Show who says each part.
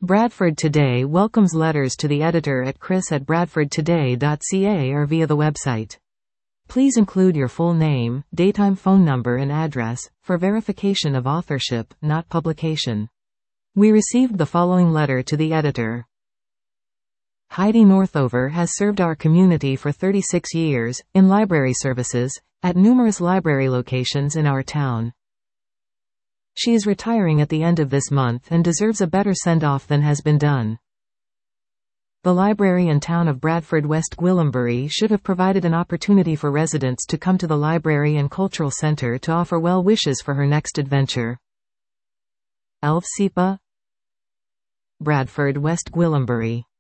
Speaker 1: Bradford Today welcomes letters to the editor at chris@bradfordtoday.ca or via the website. Please include your full name, daytime phone number and address, for verification of authorship, not publication. We received the following letter to the editor. Heidi Northover has served our community for 36 years, in library services, at numerous library locations in our town. She is retiring at the end of this month and deserves a better send-off than has been done. The library and town of Bradford West Gwillimbury should have provided an opportunity for residents to come to the library and cultural center to offer well wishes for her next adventure. Elf Sipa, Bradford West Gwillimbury.